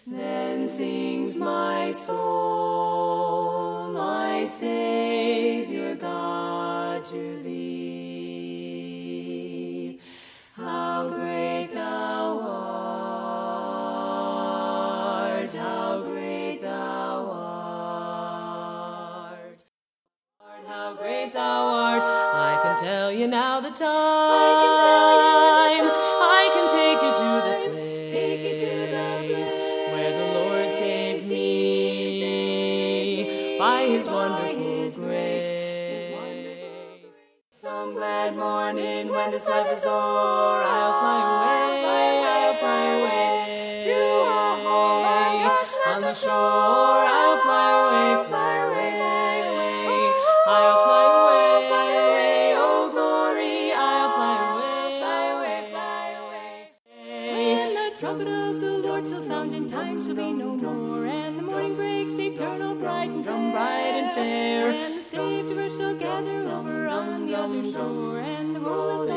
Then sings my soul, my Savior God, to thee. How great thou art, how great thou art. How great thou art, I can tell you now the time. I can take you to the place where the Lord saved me by his wonderful grace. Some glad morning when this life is o'er, I'll fly away to a home on the shore. I'll fly away, I'll fly away, oh glory, I'll fly away. When the trumpet of the Lord shall sound, in time shall be no more, and the morning breaks eternal, bright and drum bright and fair, and the saved of earth shall gather over on the other shore, and the roll is